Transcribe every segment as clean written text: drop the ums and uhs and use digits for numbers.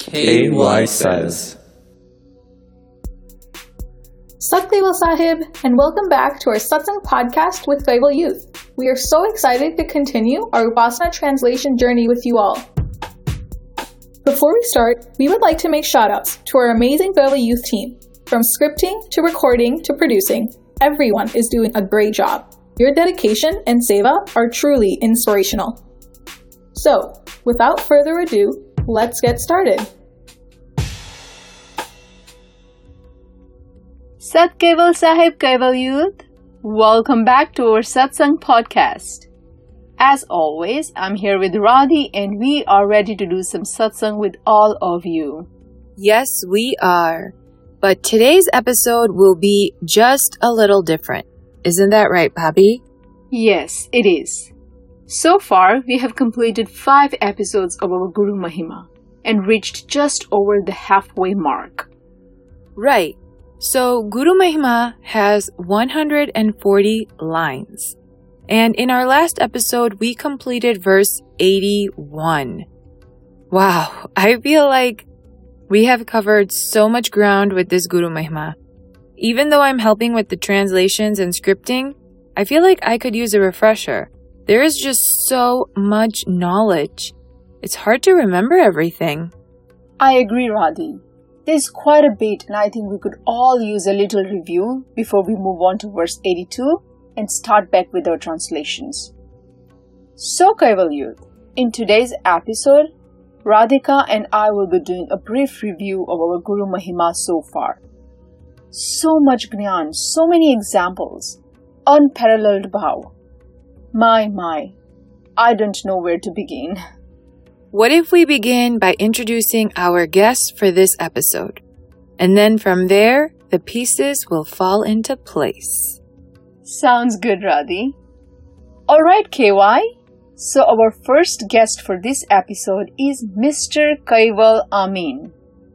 KY says. Sat Kaival Sahib, and welcome back to our Satsang podcast with Kaival Youth. We are so excited to continue our Upasana translation journey with you all. Before we start, we would like to make shoutouts to our amazing Kaival Youth team. From scripting to recording to producing, everyone is doing a great job. Your dedication and seva are truly inspirational. So, without further ado, let's get started. Sat Kaival Sahib, Kaival Youth. Welcome back to our Satsang podcast. As always, I'm here with Radhi and we are ready to do some satsang with all of you. Yes, we are. But today's episode will be just a little different. Isn't that right, Bobby? Yes, it is. So far, we have completed 5 episodes of our Guru Mahima and reached just over the halfway mark. Right. So Guru Mahima has 140 lines. And in our last episode, we completed verse 81. Wow, I feel like we have covered so much ground with this Guru Mahima. Even though I'm helping with the translations and scripting, I feel like I could use a refresher. There is just so much knowledge. It's hard to remember everything. I agree, Radhi. There's quite a bit and I think we could all use a little review before we move on to verse 82 and start back with our translations. So, Kaival Youth, in today's episode, Radhika and I will be doing a brief review of our Guru Mahima so far. So much Gyan, so many examples, unparalleled bhav. My, I don't know where to begin. What if we begin by introducing our guests for this episode? And then from there, the pieces will fall into place. Sounds good, Radhi. Alright, KY. So our first guest for this episode is Mr. Kaival Amin.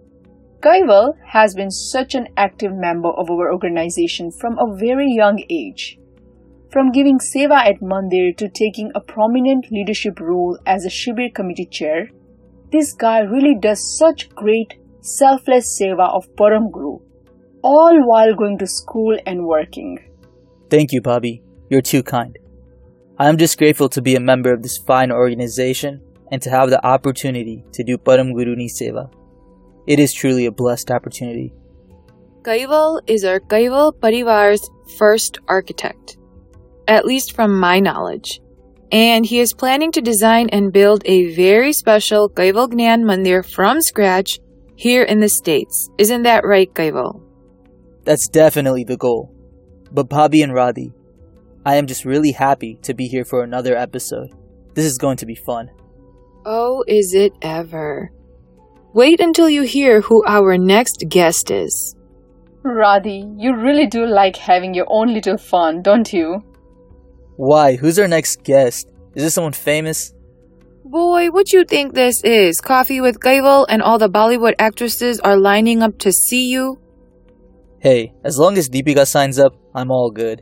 Kaival has been such an active member of our organization from a very young age. From giving seva at Mandir to taking a prominent leadership role as a Shibir committee chair, this guy really does such great selfless seva of Param Guru, all while going to school and working. Thank you, Bobby. You're too kind. I am just grateful to be a member of this fine organization and to have the opportunity to do Param Guru Ni Seva. It is truly a blessed opportunity. Kaival is our Kaival Parivar's first architect, at least from my knowledge. And he is planning to design and build a very special Kaival Gnan Mandir from scratch here in the States. Isn't that right, Kaival? That's definitely the goal. But Bobby and Radhi, I am just really happy to be here for another episode. This is going to be fun. Oh, is it ever? Wait until you hear who our next guest is. Radhi, you really do like having your own little fun, don't you? Why? Who's our next guest? Is this someone famous? Boy, what you think this is? Coffee with Kaival and all the Bollywood actresses are lining up to see you? Hey, as long as Deepika signs up, I'm all good.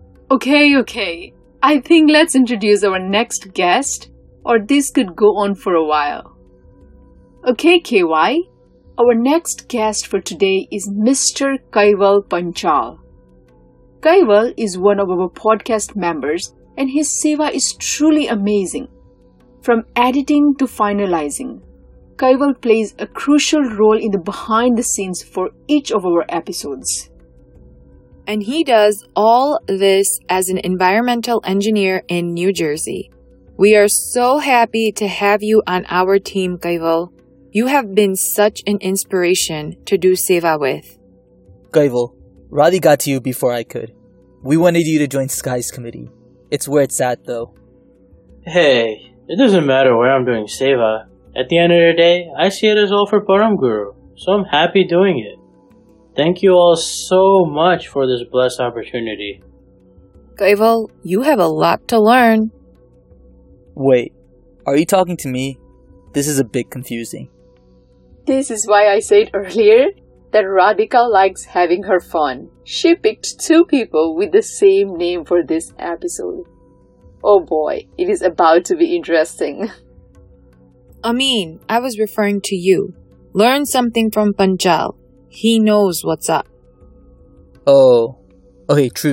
Okay. I think let's introduce our next guest, or this could go on for a while. Okay, KY, our next guest for today is Mr. Kaival Panchal. Kaival is one of our podcast members and his seva is truly amazing. From editing to finalizing, Kaival plays a crucial role in the behind the scenes for each of our episodes. And he does all this as an environmental engineer in New Jersey. We are so happy to have you on our team, Kaival. You have been such an inspiration to do seva with. Kaival, Radhi got to you before I could. We wanted you to join Sky's committee. It's where it's at, though. Hey, it doesn't matter where I'm doing seva. At the end of the day, I see it as all for Param Guru, so I'm happy doing it. Thank you all so much for this blessed opportunity. Kaival, you have a lot to learn. Wait, are you talking to me? This is a bit confusing. This is why I said earlier that Radhika likes having her fun. She picked 2 people with the same name for this episode. Oh boy, it is about to be interesting. Amin, I was referring to you. Learn something from Panchal. He knows what's up. Oh, okay, true.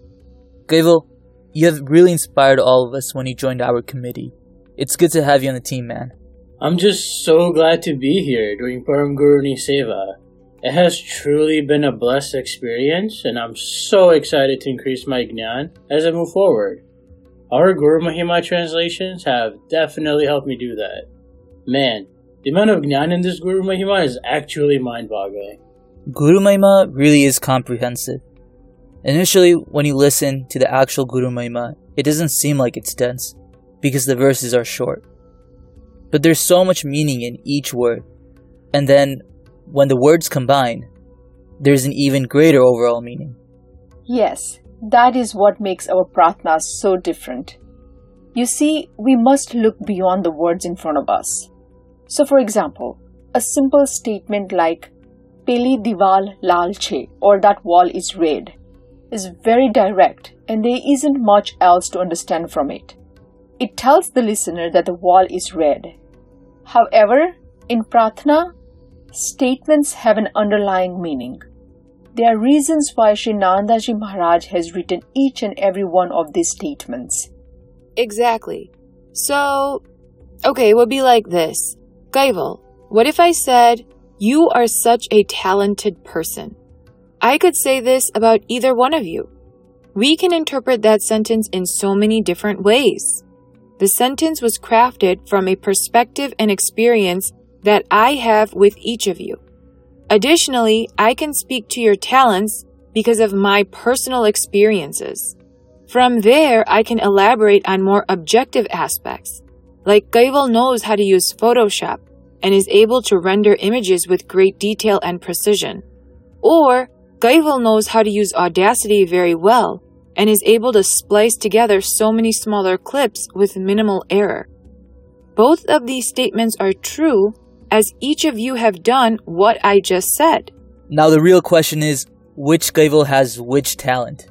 Kaival, you have really inspired all of us when you joined our committee. It's good to have you on the team, man. I'm just so glad to be here doing Param Guru Ni Seva. It has truly been a blessed experience, and I'm so excited to increase my Gnan as I move forward. Our Guru Mahima translations have definitely helped me do that. Man, the amount of Gnan in this Guru Mahima is actually mind-boggling. Guru Mahima really is comprehensive. Initially, when you listen to the actual Guru Mahima, it doesn't seem like it's dense, because the verses are short. But there's so much meaning in each word, and then, when the words combine, there's an even greater overall meaning. Yes, that is what makes our pratnas so different. You see, we must look beyond the words in front of us. So for example, a simple statement like Peli diwal lal che, or that wall is red, is very direct and there isn't much else to understand from it. It tells the listener that the wall is red. However, in pratna, statements have an underlying meaning. There are reasons why Sri Nandaji Maharaj has written each and every one of these statements. Exactly. So, okay, it would be like this. Kaival, what if I said, you are such a talented person? I could say this about either one of you. We can interpret that sentence in so many different ways. The sentence was crafted from a perspective and experience that I have with each of you. Additionally, I can speak to your talents because of my personal experiences. From there, I can elaborate on more objective aspects, like Kaival knows how to use Photoshop and is able to render images with great detail and precision. Or, Kaival knows how to use Audacity very well and is able to splice together so many smaller clips with minimal error. Both of these statements are true, as each of you have done what I just said. Now the real question is, which Kaival has which talent?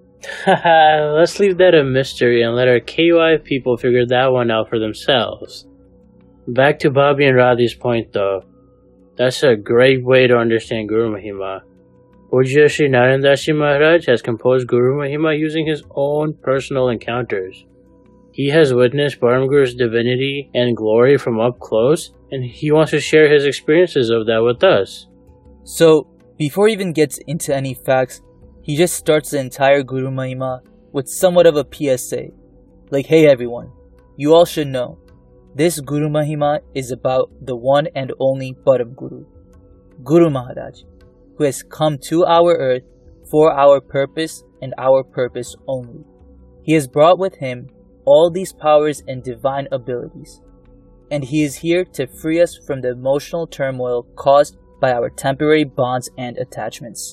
Let's leave that a mystery and let our KY people figure that one out for themselves. Back to Bobby and Radhi's point though. That's a great way to understand Guru Mahima. Pujya Sri Narendashi Maharaj has composed Guru Mahima using his own personal encounters. He has witnessed Param Guru's divinity and glory from up close, and he wants to share his experiences of that with us. So, before he even gets into any facts, he just starts the entire Guru Mahima with somewhat of a PSA. Like, hey everyone, you all should know, this Guru Mahima is about the one and only Param Guru, Guru Maharaj, who has come to our earth for our purpose and our purpose only. He has brought with him all these powers and divine abilities, and he is here to free us from the emotional turmoil caused by our temporary bonds and attachments.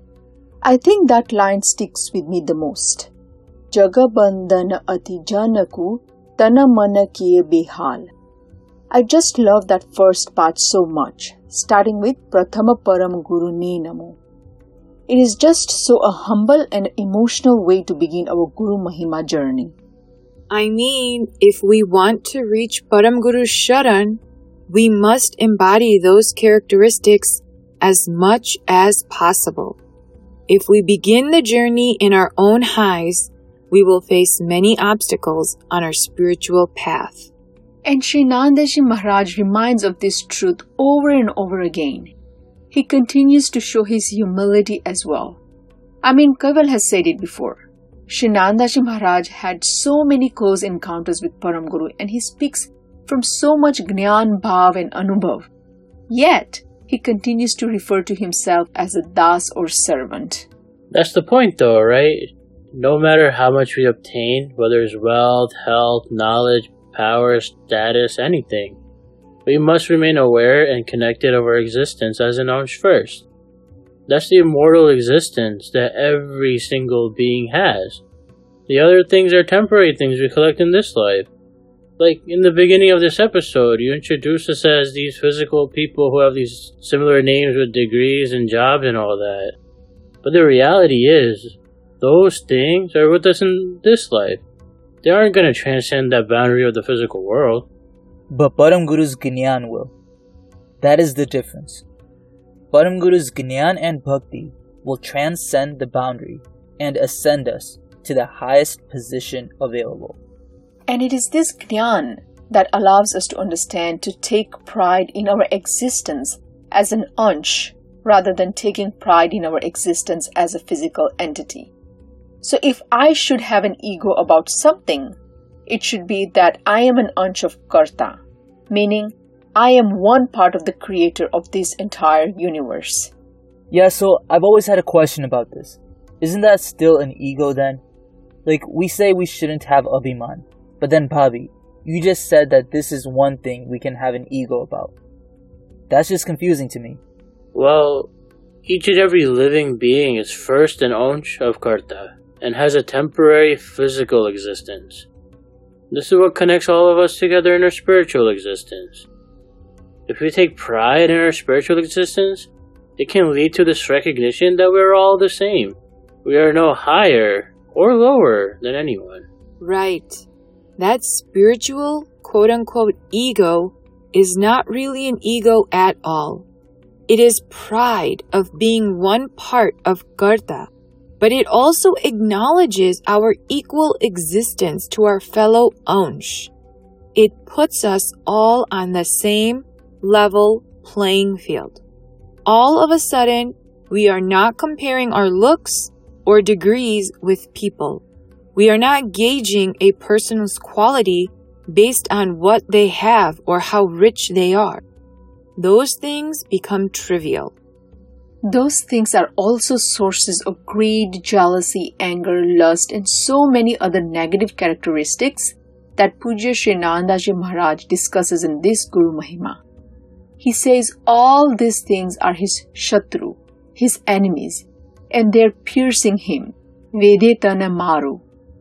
I think that line sticks with me the most. Jagabandhana ati janaku tana mana kiye behal. I just love that first part so much, starting with Prathama Param Guru Ne Namo. It is just so a humble and emotional way to begin our Guru Mahima journey. I mean, if we want to reach Param Guru's Sharan, we must embody those characteristics as much as possible. If we begin the journey in our own highs, we will face many obstacles on our spiritual path. And Sri Nandaji Maharaj reminds of this truth over and over again. He continues to show his humility as well. I mean, Kaival has said it before. Sri Nandaji Maharaj had so many close encounters with Param Guru and he speaks from so much Gnan, Bhav and Anubhav. Yet, he continues to refer to himself as a das or servant. That's the point though, right? No matter how much we obtain, whether it's wealth, health, knowledge, power, status, anything, we must remain aware and connected of our existence as an Ansh first. That's the immortal existence that every single being has. The other things are temporary things we collect in this life. Like in the beginning of this episode, you introduced us as these physical people who have these similar names with degrees and jobs and all that. But the reality is, those things are with us in this life. They aren't going to transcend that boundary of the physical world. But Param Guru's Gnyan will. That is the difference. Param Guru's Gyan and Bhakti will transcend the boundary and ascend us to the highest position available. And it is this Gyan that allows us to understand to take pride in our existence as an ansh rather than taking pride in our existence as a physical entity. So if I should have an ego about something, it should be that I am an ansh of Karta, meaning I am one part of the creator of this entire universe. Yeah, so I've always had a question about this. Isn't that still an ego then? Like, we say we shouldn't have Abhiman, but then Bobby, you just said that this is one thing we can have an ego about. That's just confusing to me. Well, each and every living being is first an ansh of Karta and has a temporary physical existence. This is what connects all of us together in our spiritual existence. If we take pride in our spiritual existence, it can lead to this recognition that we're all the same. We are no higher or lower than anyone. Right. That spiritual, quote-unquote, ego is not really an ego at all. It is pride of being one part of Karta, but it also acknowledges our equal existence to our fellow ansh. It puts us all on the same level playing field. All of a sudden, we are not comparing our looks or degrees with people. We are not gauging a person's quality based on what they have or how rich they are. Those things become trivial. Those things are also sources of greed, jealousy, anger, lust, and so many other negative characteristics that Pujya Sri Nandaji Maharaj discusses in this Guru Mahima. He says all these things are his shatru, his enemies, and they're piercing him. Vedetana maru.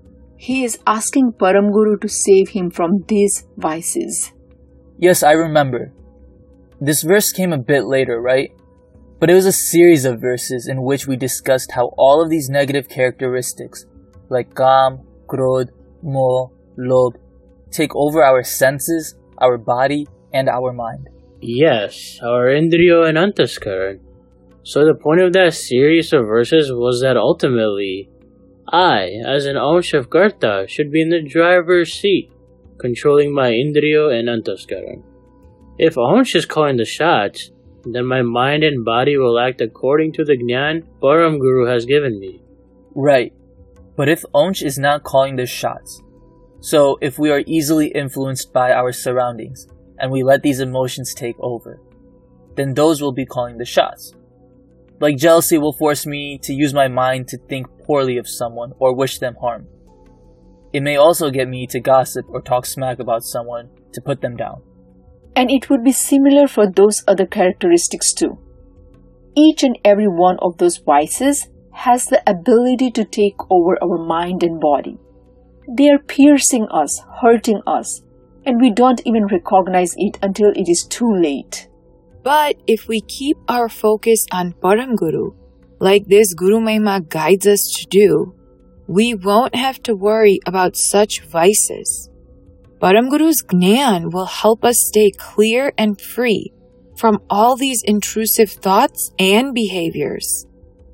He is asking Param Guru to save him from these vices. Yes, I remember. This verse came a bit later, right? But it was a series of verses in which we discussed how all of these negative characteristics, like Kam, Krodh, Moh, Lobh, take over our senses, our body, and our mind. Yes, our Indriyo and Antaskaran. So the point of that series of verses was that ultimately, I, as an ansh of Karta, should be in the driver's seat, controlling my Indriyo and Antaskaran. If ansh is calling the shots, then my mind and body will act according to the Gyan Param Guru has given me. Right. But if ansh is not calling the shots, so if we are easily influenced by our surroundings, and we let these emotions take over, then those will be calling the shots. Like jealousy will force me to use my mind to think poorly of someone or wish them harm. It may also get me to gossip or talk smack about someone to put them down. And it would be similar for those other characteristics too. Each and every one of those vices has the ability to take over our mind and body. They are piercing us, hurting us, and we don't even recognize it until it is too late. But if we keep our focus on Param Guru, like this Guru Mahima guides us to do, we won't have to worry about such vices. Param Guru's Gyan will help us stay clear and free from all these intrusive thoughts and behaviors.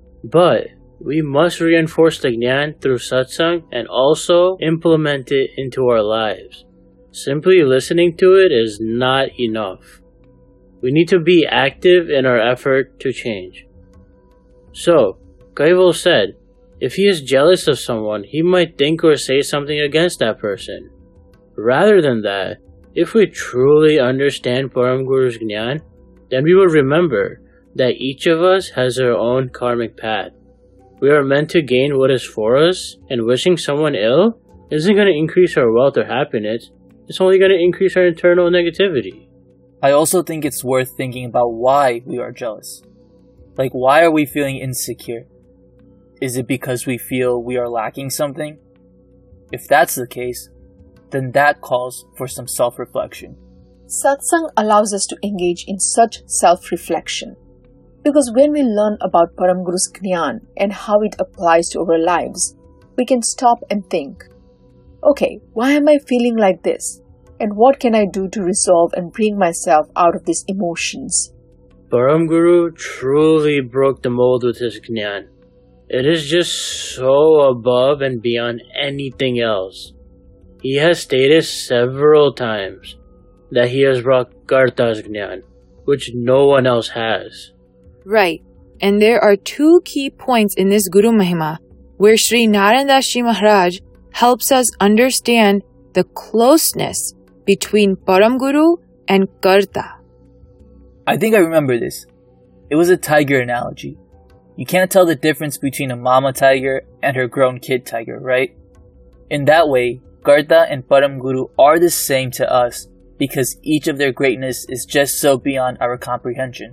But we must reinforce the Gyan through satsang and also implement it into our lives. Simply listening to it is not enough. We need to be active in our effort to change. So, Kaival said, if he is jealous of someone, he might think or say something against that person. Rather than that, if we truly understand Param Guru's Gyan, then we will remember that each of us has our own karmic path. We are meant to gain what is for us, and wishing someone ill isn't going to increase our wealth or happiness. It's only going to increase our internal negativity. I also think it's worth thinking about why we are jealous. Like, why are we feeling insecure? Is it because we feel we are lacking something? If that's the case, then that calls for some self-reflection. Satsang allows us to engage in such self-reflection. Because when we learn about Param Guru's Gyan and how it applies to our lives, we can stop and think, okay, why am I feeling like this? And what can I do to resolve and bring myself out of these emotions? Param Guru truly broke the mold with his Gnan. It is just so above and beyond anything else. He has stated several times that he has brought Karta's Gnan, which no one else has. Right. And there are two key points in this Guru Mahima where Sri Narayan Das Ji Maharaj helps us understand the closeness between Param Guru and Karta. I think I remember this. It was a tiger analogy. You can't tell the difference between a mama tiger and her grown kid tiger, right? In that way, Karta and Param Guru are the same to us because each of their greatness is just so beyond our comprehension.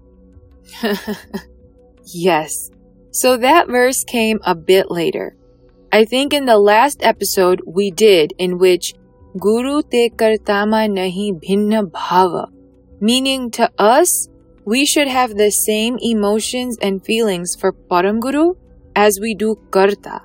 Yes. So that verse came a bit later. I think in the last episode we did, in which Guru te kartama nahi bhinna bhava, meaning to us, we should have the same emotions and feelings for Param Guru as we do Karta.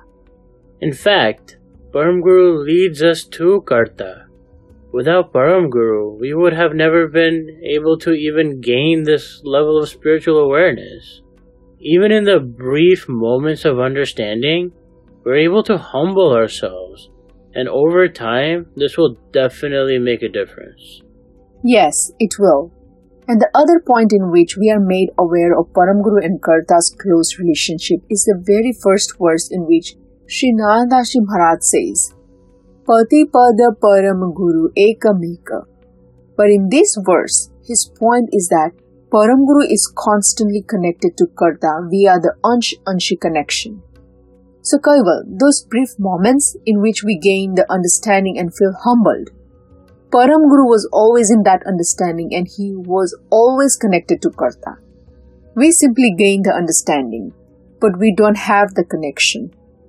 In fact, Param Guru leads us to Karta. Without Param Guru, we would have never been able to even gain this level of spiritual awareness. Even in the brief moments of understanding, we're able to humble ourselves, and over time, this will definitely make a difference. Yes, it will. And the other point in which we are made aware of Param Guru and Karta's close relationship is the very first verse in which Sri Narayan Das Ji Maharaj says, Pati pada Param Guru ekameka. But in this verse, his point is that Param Guru is constantly connected to Karta via the Ansh-Anshi connection. So Kaival, those brief moments in which we gain the understanding and feel humbled, Param Guru was always in that understanding and he was always connected to Karta. We simply gain the understanding, but we don't have the connection.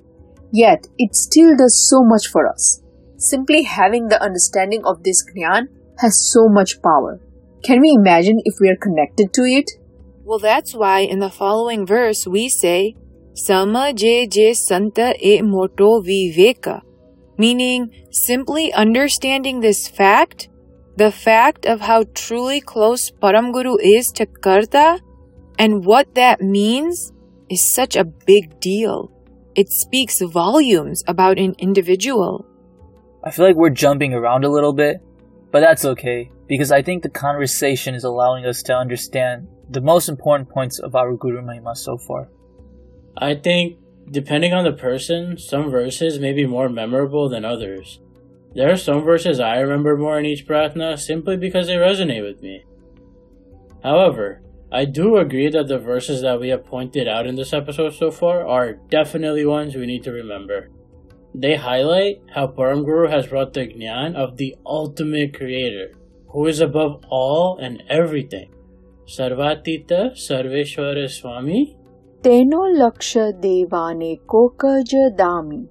Yet, it still does so much for us. Simply having the understanding of this Gyan has so much power. Can we imagine if we are connected to it? Well, that's why in the following verse we say, Sama je santa e moto viveka, meaning simply understanding this fact, the fact of how truly close Param Guru is to Karta, and what that means is such a big deal. It speaks volumes about an individual. I feel like we're jumping around a little bit, but that's okay, because I think the conversation is allowing us to understand the most important points of our Guru Mahima so far. I think, depending on the person, some verses may be more memorable than others. There are some verses I remember more in each pratna simply because they resonate with me. However, I do agree that the verses that we have pointed out in this episode so far are definitely ones we need to remember. They highlight how Param Guru has brought the Gyan of the ultimate creator, who is above all and everything. Sarvatita Sarveshwara Swami Teno laksha devane kokaja dami.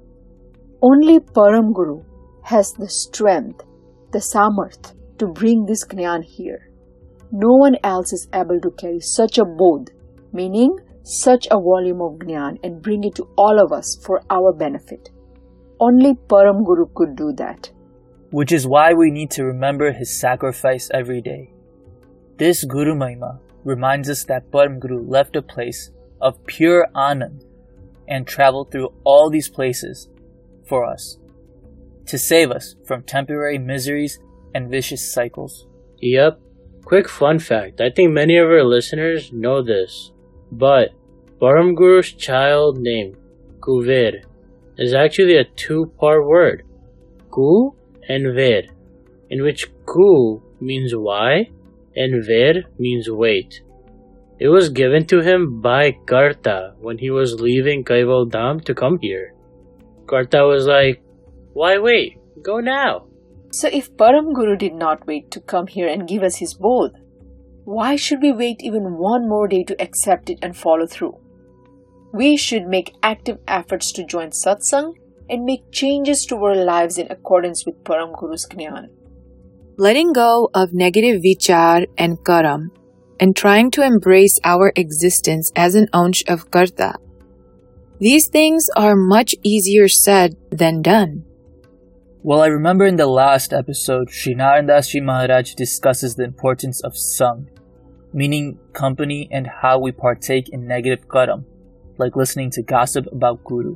Only Param Guru has the strength, the samarth to bring this Gyan here. No one else is able to carry such a bodh, meaning such a volume of Gyan, and bring it to all of us for our benefit. Only Param Guru could do that. Which is why we need to remember his sacrifice every day. This Guru Mahima reminds us that Param Guru left a place of pure Anand and traveled through all these places for us, to save us from temporary miseries and vicious cycles. Yep. Quick fun fact, I think many of our listeners know this, but Param Guru's child name, Kuver, is actually a two-part word, Ku and Ver, in which Ku means why and Ver means wait. It was given to him by Karta when he was leaving Kaival Dham to come here. Karta was like, why wait? Go now. So if Param Guru did not wait to come here and give us his bodh, why should we wait even one more day to accept it and follow through? We should make active efforts to join satsang and make changes to our lives in accordance with Param Guru's Gyan. Letting go of negative vichar and karam and trying to embrace our existence as an ansh of Karta. These things are much easier said than done. Well, I remember in the last episode, Sri Narendra Maharaj discusses the importance of Sang, meaning company and how we partake in negative karam, like listening to gossip about Guru.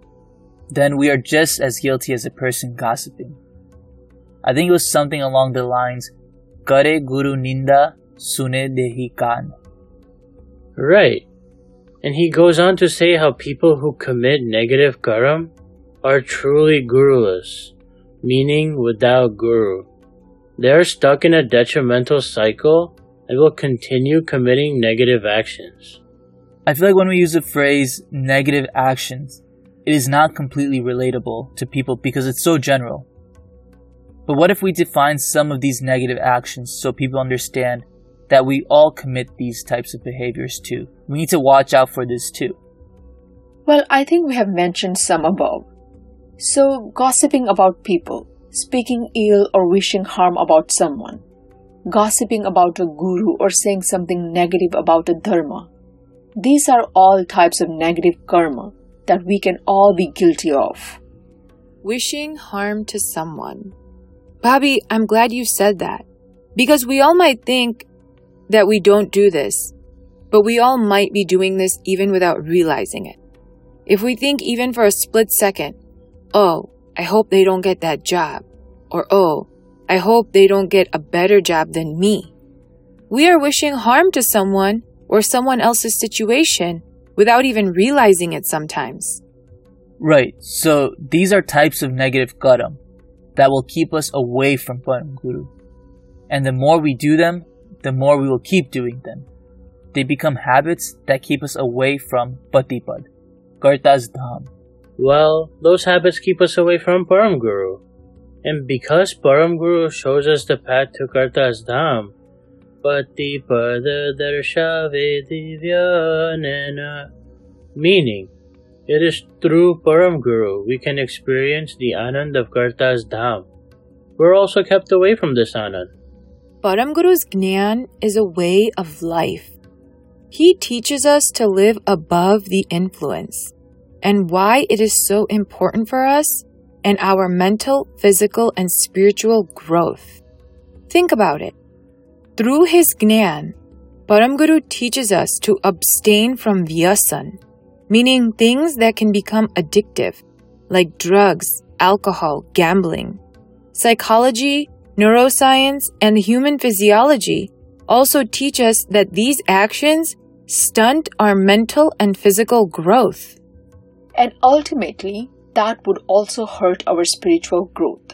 Then we are just as guilty as a person gossiping. I think it was something along the lines, Kare Guru Ninda Sune Dehi Kan. Right. And he goes on to say how people who commit negative karam are truly guruless, meaning without guru. They are stuck in a detrimental cycle and will continue committing negative actions. I feel like when we use the phrase negative actions, it is not completely relatable to people because it's so general. But what if we define some of these negative actions so people understand that we all commit these types of behaviors too? We need to watch out for this too. Well, I think we have mentioned some above. So, gossiping about people, speaking ill or wishing harm about someone, gossiping about a guru or saying something negative about a dharma. These are all types of negative karma that we can all be guilty of. Wishing harm to someone. Bobby, I'm glad you said that. Because we all might think that we don't do this, but we all might be doing this even without realizing it. If we think even for a split second, oh, I hope they don't get that job, or oh, I hope they don't get a better job than me, we are wishing harm to someone or someone else's situation without even realizing it sometimes. Right, so these are types of negative karam that will keep us away from Param Guru. And the more we do them, the more we will keep doing them. They become habits that keep us away from Patipad, Karta's Dham. Well, those habits keep us away from Param Guru. And because Param Guru shows us the path to Karta's Dham, Patipada Darshave Divyanena, meaning, it is through Param Guru we can experience the Anand of Karta's Dham. We're also kept away from this Anand. Param Guru's Gnan is a way of life. He teaches us to live above the influence and why it is so important for us and our mental, physical, and spiritual growth. Think about it. Through his Gnan, Param Guru teaches us to abstain from vyasan, meaning things that can become addictive, like drugs, alcohol, gambling. Psychology, neuroscience, and the human physiology also teach us that these actions stunt our mental and physical growth. And ultimately, that would also hurt our spiritual growth.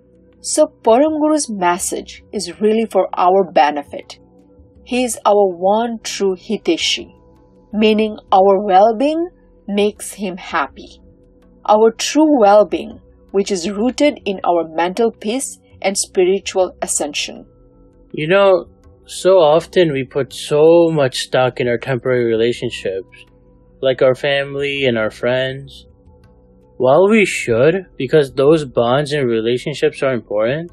So Param Guru's message is really for our benefit. He is our one true Hiteshi, meaning our well-being makes him happy. Our true well-being, which is rooted in our mental peace and spiritual ascension. You know, so often we put so much stock in our temporary relationships, like our family and our friends. While we should, because those bonds and relationships are important,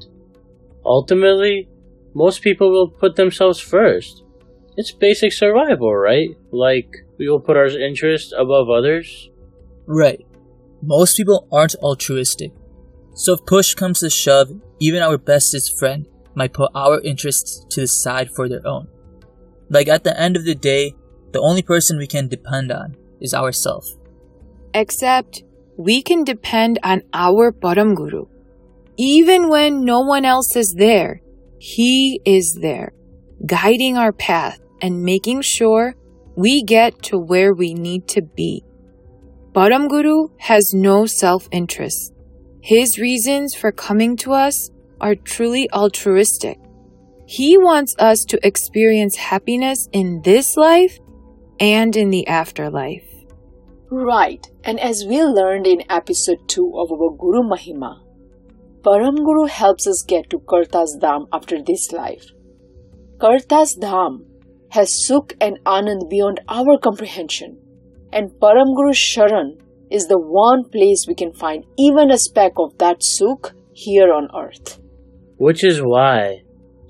ultimately, most people will put themselves first. It's basic survival, right? Like, we will put our interests above others. Right. Most people aren't altruistic. So if push comes to shove, even our bestest friend might put our interests to the side for their own. Like at the end of the day, the only person we can depend on is ourselves. Except, we can depend on our Param Guru. Even when no one else is there, he is there, guiding our path and making sure we get to where we need to be. Param Guru has no self-interest. His reasons for coming to us are truly altruistic. He wants us to experience happiness in this life and in the afterlife. Right, and as we learned in episode 2 of our Guru Mahima, Param Guru helps us get to Karta's Dham after this life. Karta's Dham has Sukh and Anand beyond our comprehension, and Param Guru's Sharan is the one place we can find even a speck of that Sukh here on earth. Which is why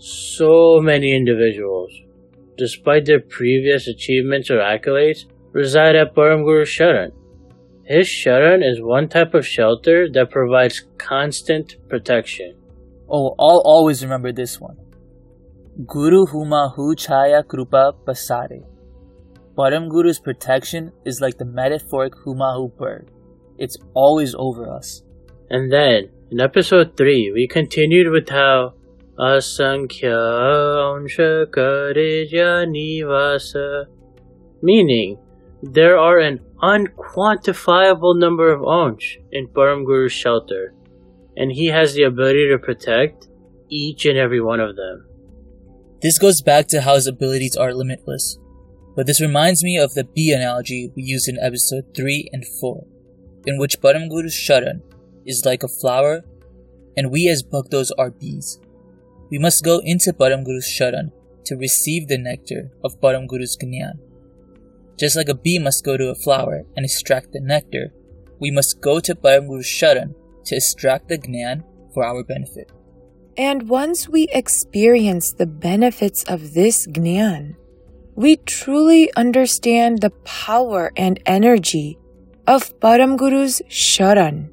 so many individuals, despite their previous achievements or accolades, reside at Param Guru's Sharan. His sharan is one type of shelter that provides constant protection. Oh, I'll always remember this one. Guru Huma Hu Chaya Krupa Pasare. Param Guru's protection is like the metaphoric Humahu bird. It's always over us. And then, in episode 3, we continued with how Asankhya Ansha Kareja Nivasa, meaning there are an unquantifiable number of Ansh in Param Guru's shelter, and he has the ability to protect each and every one of them. This goes back to how his abilities are limitless, but this reminds me of the bee analogy we used in episode 3 and 4, in which Param Guru's sharan is like a flower, and we as Bhaktos are bees. We must go into Param Guru's sharan to receive the nectar of Param Guru's Gnan. Just like a bee must go to a flower and extract the nectar, we must go to Param Guru's sharan to extract the Gnan for our benefit. And once we experience the benefits of this Gnan, we truly understand the power and energy of Param Guru's sharan.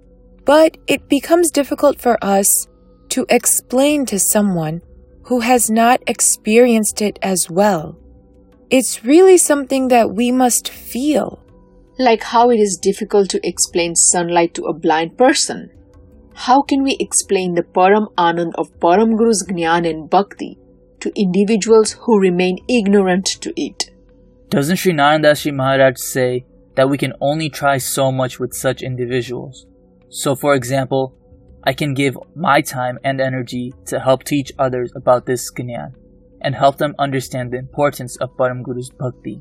But it becomes difficult for us to explain to someone who has not experienced it as well. It's really something that we must feel. Like how it is difficult to explain sunlight to a blind person. How can we explain the Param Anand of Param Guru's Gnan and Bhakti to individuals who remain ignorant to it? Doesn't Sri Narandashi Maharaj say that we can only try so much with such individuals? So for example, I can give my time and energy to help teach others about this Gnan and help them understand the importance of Param Guru's Bhakti.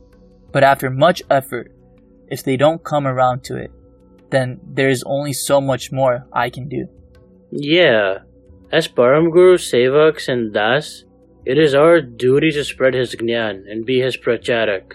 But after much effort, if they don't come around to it, then there is only so much more I can do. Yeah, as Param Guru Sevaks and Das, it is our duty to spread his Gnan and be his pracharak.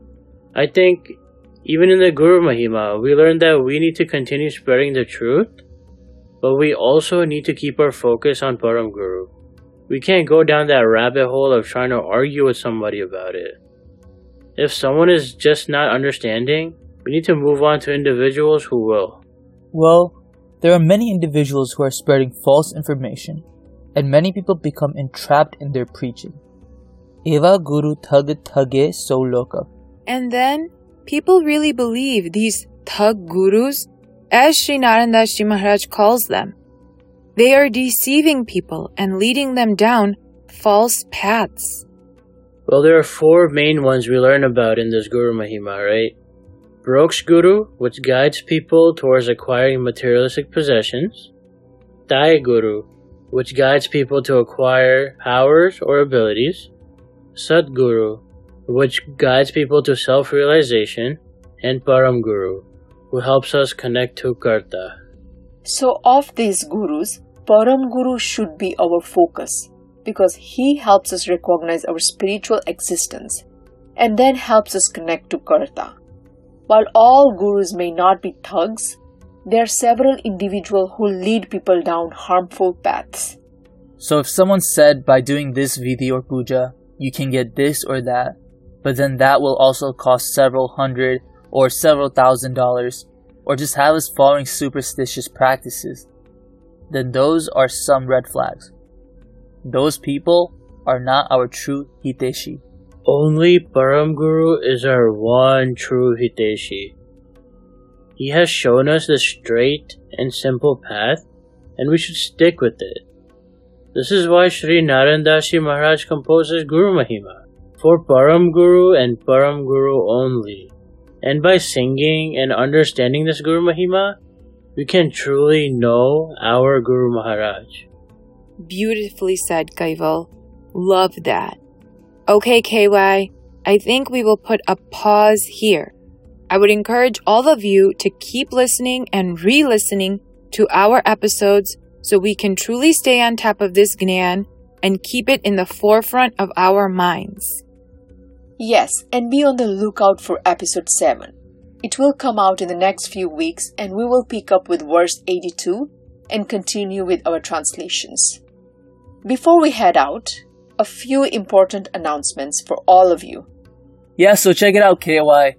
I think even in the Guru Mahima, we learned that we need to continue spreading the truth, but we also need to keep our focus on Param Guru. We can't go down that rabbit hole of trying to argue with somebody about it. If someone is just not understanding, we need to move on to individuals who will. Well, there are many individuals who are spreading false information, and many people become entrapped in their preaching. Eva Guru Thug Thage So Loka. And then, people really believe these Thug Gurus, as Sri Narandashi Maharaj calls them. They are deceiving people and leading them down false paths. Well, there are 4 main ones we learn about in this Guru Mahima, right? Broksh Guru, which guides people towards acquiring materialistic possessions. Dai Guru, which guides people to acquire powers or abilities. Sadguru, which guides people to self-realization. And Param Guru, who helps us connect to Karta. So of these gurus, Param Guru should be our focus because he helps us recognize our spiritual existence and then helps us connect to Karta. While all gurus may not be thugs, there are several individuals who lead people down harmful paths. So if someone said by doing this vidhi or puja, you can get this or that, but then that will also cost several hundred or several $1,000s, or just have us following superstitious practices, then those are some red flags. Those people are not our true Hiteshi. Only Param Guru is our one true Hiteshi. He has shown us the straight and simple path, and we should stick with it. This is why Sri Narandashi Maharaj composes Guru Mahima, for Param Guru and Param Guru only. And by singing and understanding this Guru Mahima, we can truly know our Guru Maharaj. Beautifully said, Kaival. Love that. Okay, KY, I think we will put a pause here. I would encourage all of you to keep listening and re-listening to our episodes so we can truly stay on top of this Gnan and keep it in the forefront of our minds. Yes, and be on the lookout for episode 7. It will come out in the next few weeks and we will pick up with verse 82 and continue with our translations. Before we head out, a few important announcements for all of you. Yeah, so check it out, KY.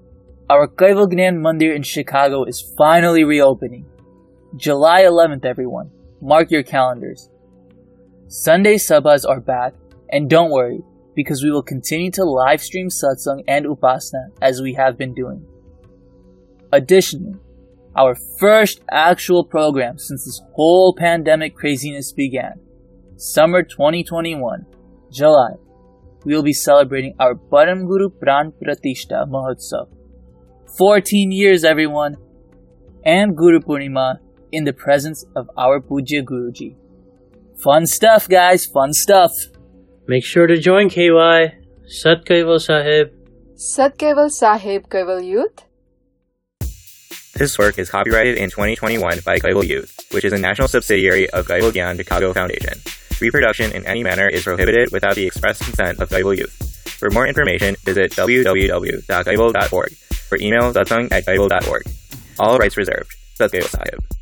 Our Kaival Gnan Mandir in Chicago is finally reopening. July 11th, everyone. Mark your calendars. Sunday Sabhas are back, and don't worry, because we will continue to live stream satsang and upasana as we have been doing. Additionally, our first actual program since this whole pandemic craziness began, summer 2021, July, we will be celebrating our Param Guru Pran Pratishta Mahotsav. 14 years, everyone, and Guru Purnima in the presence of our Pujya Guruji. Fun stuff, guys, fun stuff. Make sure to join KY. Sat Kaival Sahib. Sat Kaival Sahib Kaival Youth. This work is copyrighted in 2021 by Kaival Youth, which is a national subsidiary of Kaival Gyan Chicago Foundation. Reproduction in any manner is prohibited without the express consent of Kaival Youth. For more information, visit www.kaival.org or email satsang@kaival.org. All rights reserved. Sat Kaival Sahib.